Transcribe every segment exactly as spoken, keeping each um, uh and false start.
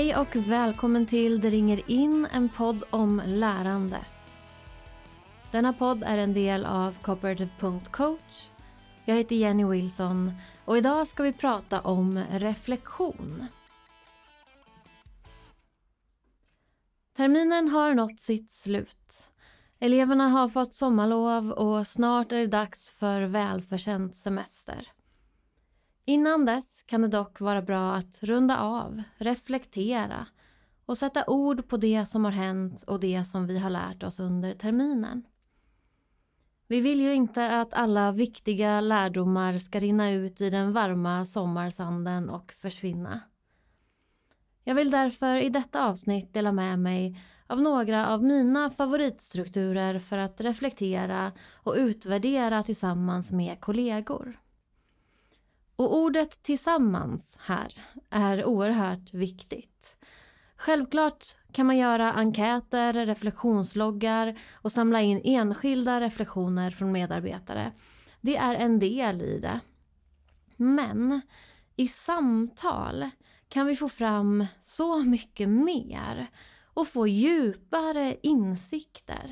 Hej och välkommen till Det ringer in, en podd om lärande. Denna podd är en del av Cooperative punkt coach. Jag heter Jenny Wilson och idag ska vi prata om reflektion. Terminen har nått sitt slut. Eleverna har fått sommarlov och snart är det dags för välförtjänt semester. Innan dess kan det dock vara bra att runda av, reflektera och sätta ord på det som har hänt och det som vi har lärt oss under terminen. Vi vill ju inte att alla viktiga lärdomar ska rinna ut i den varma sommarsanden och försvinna. Jag vill därför i detta avsnitt dela med mig av några av mina favoritstrukturer för att reflektera och utvärdera tillsammans med kollegor. Och ordet tillsammans här är oerhört viktigt. Självklart kan man göra enkäter, reflektionsloggar och samla in enskilda reflektioner från medarbetare. Det är en del i det. Men i samtal kan vi få fram så mycket mer och få djupare insikter.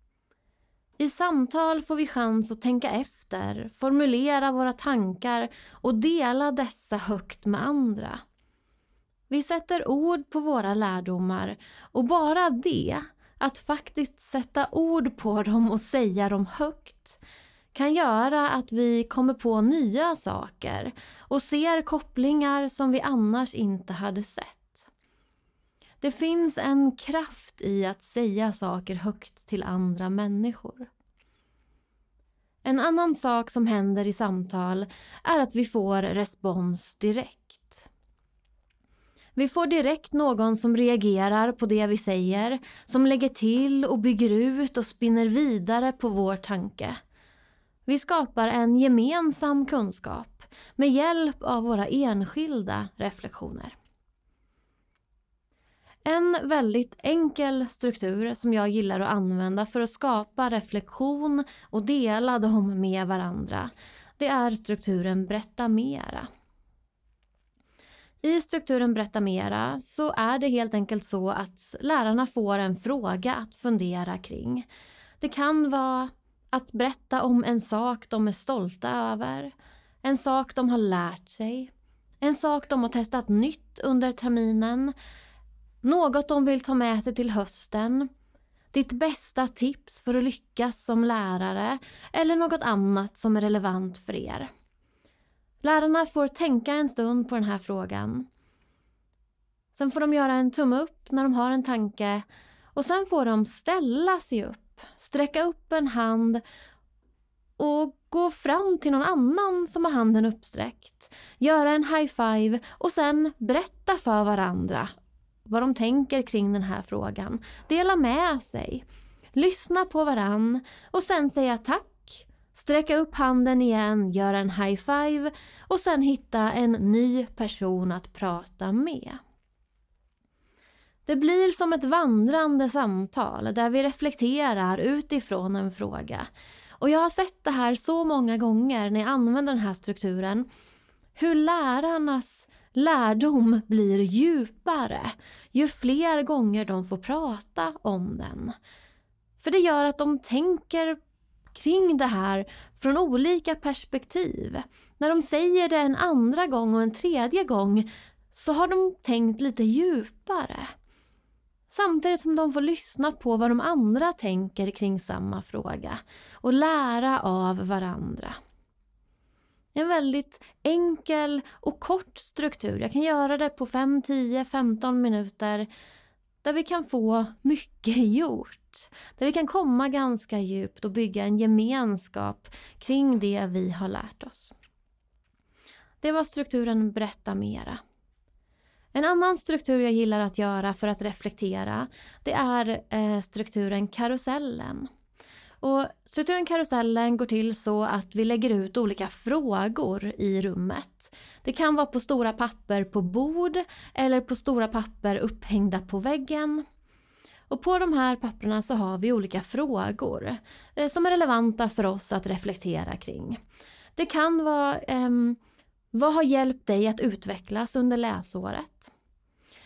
I samtal får vi chans att tänka efter, formulera våra tankar och dela dessa högt med andra. Vi sätter ord på våra lärdomar och bara det, att faktiskt sätta ord på dem och säga dem högt, kan göra att vi kommer på nya saker och ser kopplingar som vi annars inte hade sett. Det finns en kraft i att säga saker högt till andra människor. En annan sak som händer i samtal är att vi får respons direkt. Vi får direkt någon som reagerar på det vi säger, som lägger till och bygger ut och spinner vidare på vår tanke. Vi skapar en gemensam kunskap med hjälp av våra enskilda reflektioner. En väldigt enkel struktur som jag gillar att använda för att skapa reflektion och dela dem med varandra, det är strukturen berätta mera. I strukturen berätta mera så är det helt enkelt så att lärarna får en fråga att fundera kring. Det kan vara att berätta om en sak de är stolta över, en sak de har lärt sig, en sak de har testat nytt under terminen, något de vill ta med sig till hösten, ditt bästa tips för att lyckas som lärare eller något annat som är relevant för er. Lärarna får tänka en stund på den här frågan. Sen får de göra en tumme upp när de har en tanke och sen får de ställa sig upp, sträcka upp en hand och gå fram till någon annan som har handen uppsträckt, göra en high five och sen berätta för varandra vad de tänker kring den här frågan. Dela med sig, lyssna på varann och sen säga tack, sträcka upp handen igen, göra en high five och sen hitta en ny person att prata med. Det blir som ett vandrande samtal där vi reflekterar utifrån en fråga. Och jag har sett det här så många gånger när jag använder den här strukturen. Hur lärarnas lärdom blir djupare ju fler gånger de får prata om den. För det gör att de tänker kring det här från olika perspektiv. När de säger det en andra gång och en tredje gång så har de tänkt lite djupare. Samtidigt som de får lyssna på vad de andra tänker kring samma fråga och lära av varandra. En väldigt enkel och kort struktur. Jag kan göra det på fem, tio, femton minuter där vi kan få mycket gjort. Där vi kan komma ganska djupt och bygga en gemenskap kring det vi har lärt oss. Det var strukturen berätta mera. En annan struktur jag gillar att göra för att reflektera, det är eh, strukturen karusellen. Och strukturen karusellen går till så att vi lägger ut olika frågor i rummet. Det kan vara på stora papper på bord eller på stora papper upphängda på väggen. Och på de här papperna så har vi olika frågor eh, som är relevanta för oss att reflektera kring. Det kan vara eh, vad har hjälpt dig att utvecklas under läsåret?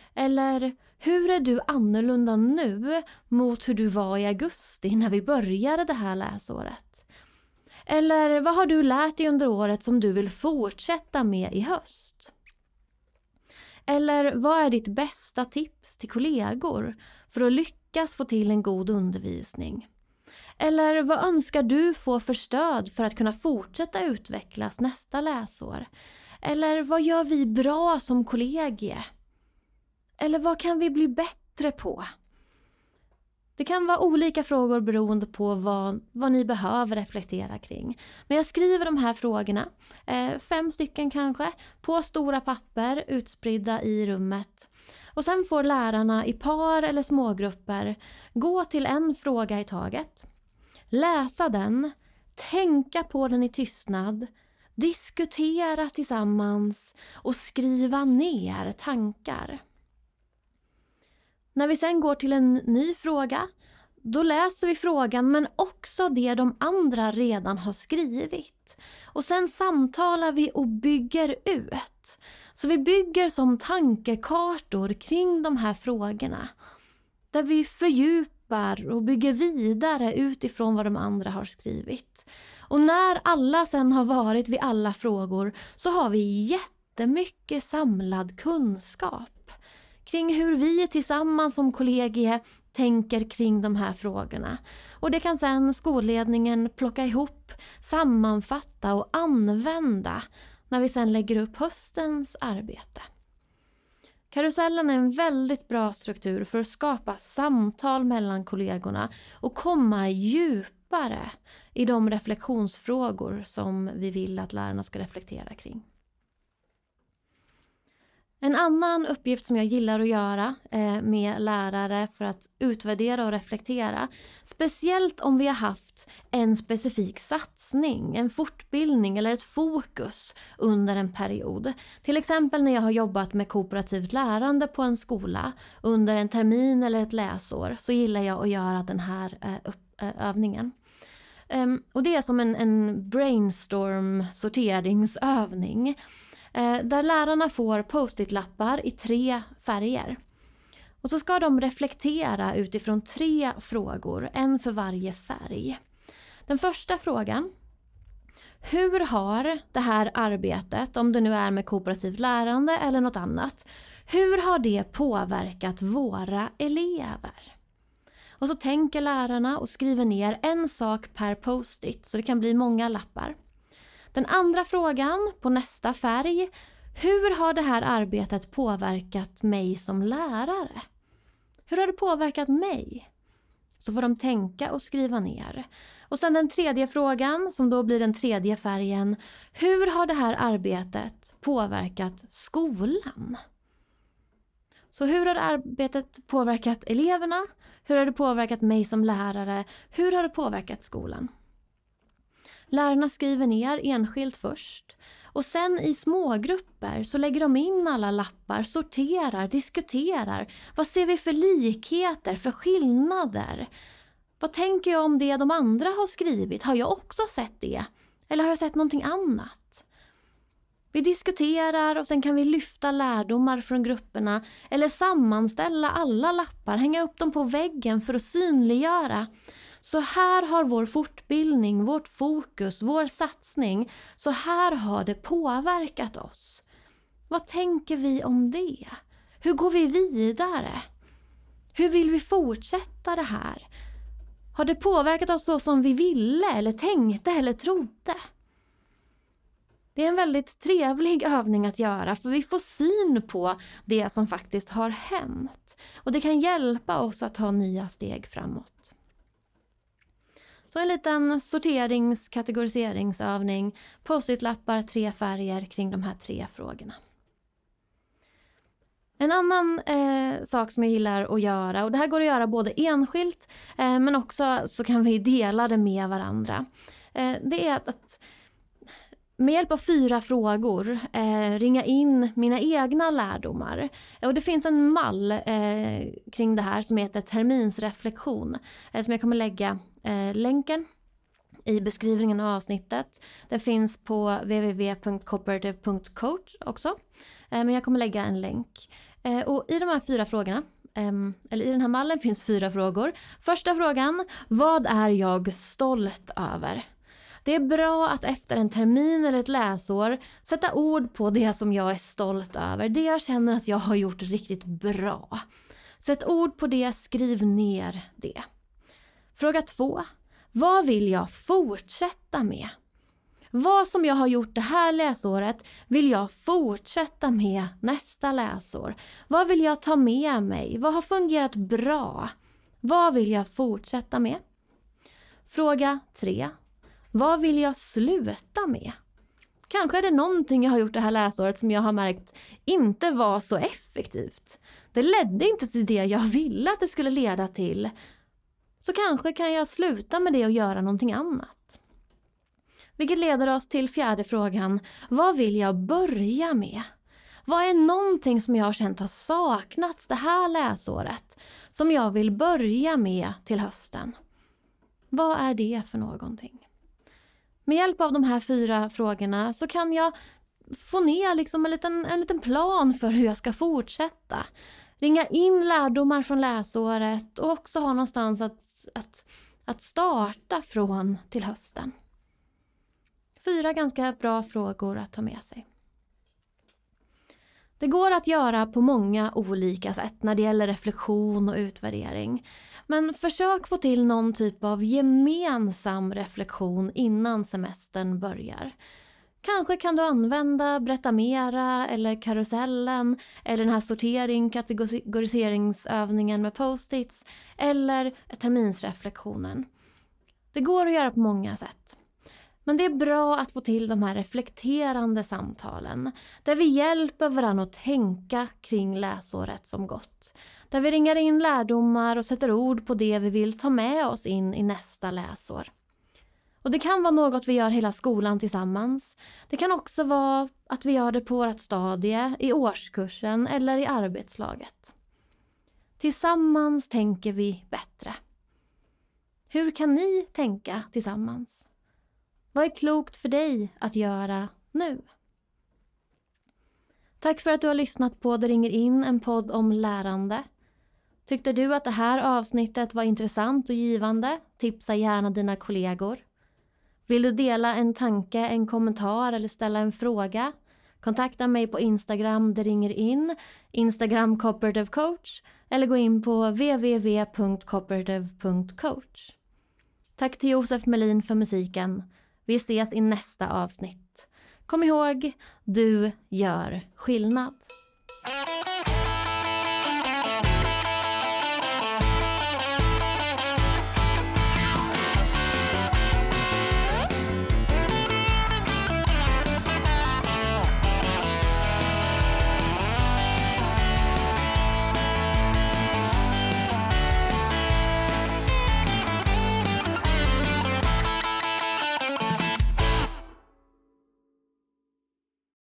Eller hur är du annorlunda nu mot hur du var i augusti när vi började det här läsåret? Eller vad har du lärt dig under året som du vill fortsätta med i höst? Eller vad är ditt bästa tips till kollegor för att lyckas få till en god undervisning? Eller vad önskar du få för stöd för att kunna fortsätta utvecklas nästa läsår? Eller vad gör vi bra som kollegie? Eller vad kan vi bli bättre på? Det kan vara olika frågor beroende på vad, vad ni behöver reflektera kring. Men jag skriver de här frågorna, eh, fem stycken kanske, på stora papper utspridda i rummet. Och sen får lärarna i par eller smågrupper gå till en fråga i taget. Läsa den, tänka på den i tystnad, diskutera tillsammans och skriva ner tankar. När vi sen går till en ny fråga, då läser vi frågan men också det de andra redan har skrivit. Och sen samtalar vi och bygger ut. Så vi bygger som tankekartor kring de här frågorna. Där vi fördjupar och bygger vidare utifrån vad de andra har skrivit. Och när alla sen har varit vid alla frågor så har vi jättemycket samlad kunskap kring hur vi tillsammans som kollegie tänker kring de här frågorna. Och det kan sedan skolledningen plocka ihop, sammanfatta och använda när vi sedan lägger upp höstens arbete. Karusellen är en väldigt bra struktur för att skapa samtal mellan kollegorna och komma djupare i de reflektionsfrågor som vi vill att lärarna ska reflektera kring. En annan uppgift som jag gillar att göra med lärare för att utvärdera och reflektera, speciellt om vi har haft en specifik satsning, en fortbildning eller ett fokus under en period. Till exempel när jag har jobbat med kooperativt lärande på en skola under en termin eller ett läsår, så gillar jag att göra den här övningen. Och det är som en, en brainstorm-sorteringsövning. Där lärarna får post-it-lappar i tre färger. Och så ska de reflektera utifrån tre frågor, en för varje färg. Den första frågan: hur har det här arbetet, om det nu är med kooperativt lärande eller något annat, hur har det påverkat våra elever? Och så tänker lärarna och skriver ner en sak per post-it, så det kan bli många lappar. Den andra frågan på nästa färg: hur har det här arbetet påverkat mig som lärare? Hur har det påverkat mig? Så får de tänka och skriva ner. Och sen den tredje frågan, som då blir den tredje färgen: hur har det här arbetet påverkat skolan? Så hur har arbetet påverkat eleverna? Hur har det påverkat mig som lärare? Hur har det påverkat skolan? Lärarna skriver ner enskilt först och sen i smågrupper så lägger de in alla lappar, sorterar, diskuterar. Vad ser vi för likheter, för skillnader? Vad tänker jag om det de andra har skrivit? Har jag också sett det? Eller har jag sett någonting annat? Vi diskuterar och sen kan vi lyfta lärdomar från grupperna eller sammanställa alla lappar, hänga upp dem på väggen för att synliggöra. Så här har vår fortbildning, vårt fokus, vår satsning, så här har det påverkat oss. Vad tänker vi om det? Hur går vi vidare? Hur vill vi fortsätta det här? Har det påverkat oss så som vi ville eller tänkte eller trodde? Det är en väldigt trevlig övning att göra, för vi får syn på det som faktiskt har hänt. Och det kan hjälpa oss att ta nya steg framåt. Så en liten sorterings-, kategoriseringsövning, post-it-lappar, tre färger kring de här tre frågorna. En annan eh, sak som jag gillar att göra, och det här går att göra både enskilt eh, men också så kan vi dela det med varandra. Eh, det är att, att med hjälp av fyra frågor eh, ringa in mina egna lärdomar. Och det finns en mall eh, kring det här som heter terminsreflektion, eh, som jag kommer lägga eh, länken i beskrivningen av avsnittet. Det finns på w w w punkt cooperative punkt coach också. Men jag kommer lägga en länk. Och i de här fyra frågorna, eller i den här mallen finns fyra frågor. Första frågan, vad är jag stolt över? Det är bra att efter en termin eller ett läsår sätta ord på det som jag är stolt över. Det jag känner att jag har gjort riktigt bra. Sätt ord på det, skriv ner det. Fråga två. Vad vill jag fortsätta med? Vad som jag har gjort det här läsåret vill jag fortsätta med nästa läsår. Vad vill jag ta med mig? Vad har fungerat bra? Vad vill jag fortsätta med? Fråga tre. Vad vill jag sluta med? Kanske är det någonting jag har gjort det här läsåret som jag har märkt inte var så effektivt. Det ledde inte till det jag ville att det skulle leda till. Så kanske kan jag sluta med det och göra någonting annat. Vilket leder oss till fjärde frågan. Vad vill jag börja med? Vad är någonting som jag har känt har saknats det här läsåret som jag vill börja med till hösten? Vad är det för någonting? Med hjälp av de här fyra frågorna så kan jag få ner liksom en, liten, en liten plan för hur jag ska fortsätta. Ringa in lärdomar från läsåret och också ha någonstans att, att, att starta från till hösten. Fyra ganska bra frågor att ta med sig. Det går att göra på många olika sätt när det gäller reflektion och utvärdering. Men försök få till någon typ av gemensam reflektion innan semestern börjar. Kanske kan du använda Berätta Mera eller karusellen eller den här sortering, kategoriseringsövningen med post-its eller terminsreflektionen. Det går att göra på många sätt. Men det är bra att få till de här reflekterande samtalen där vi hjälper varandra att tänka kring läsåret som gått. Där vi ringar in lärdomar och sätter ord på det vi vill ta med oss in i nästa läsår. Och det kan vara något vi gör hela skolan tillsammans. Det kan också vara att vi gör det på vårt stadie, i årskursen eller i arbetslaget. Tillsammans tänker vi bättre. Hur kan ni tänka tillsammans? Vad är klokt för dig att göra nu? Tack för att du har lyssnat på Det ringer in, en podd om lärande. Tyckte du att det här avsnittet var intressant och givande? Tipsa gärna dina kollegor. Vill du dela en tanke, en kommentar eller ställa en fråga? Kontakta mig på Instagram, Det ringer in, Instagram Cooperative Coach eller gå in på w w w punkt cooperative punkt coach. Tack till Josef Melin för musiken. Vi ses i nästa avsnitt. Kom ihåg, du gör skillnad.